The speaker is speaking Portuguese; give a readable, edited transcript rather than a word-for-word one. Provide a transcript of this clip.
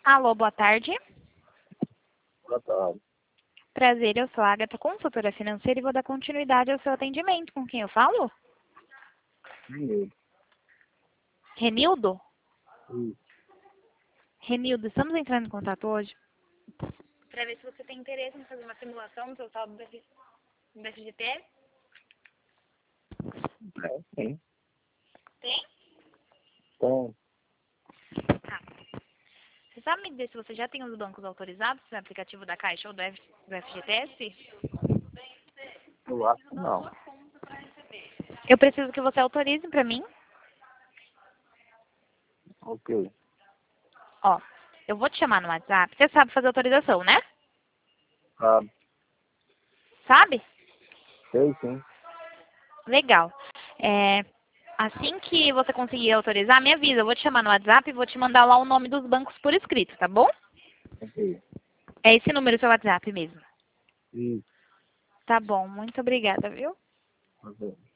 Alô, boa tarde. Boa tarde. Prazer, eu sou a Agatha, consultora financeira, e vou dar continuidade ao seu atendimento. Com quem eu falo? Sim. Renildo? Isso. Renildo, estamos entrando em contato hoje para ver se você tem interesse em fazer uma simulação do seu saldo do FGTS. Sim. Tem? Então, Tá. Você sabe me dizer se você já tem os bancos autorizados no aplicativo da Caixa ou do FGTS? eu acho que não. Eu preciso que você autorize para mim. Ok. Ó, eu vou te chamar no WhatsApp. Você sabe fazer autorização, né? Sabe? Sabe? Sei sim. Legal. Assim que você conseguir autorizar, me avisa. Eu vou te chamar no WhatsApp e vou te mandar lá o nome dos bancos por escrito, tá bom? Ok. É esse número seu WhatsApp mesmo. Isso. Tá bom, muito obrigada, viu? Ok.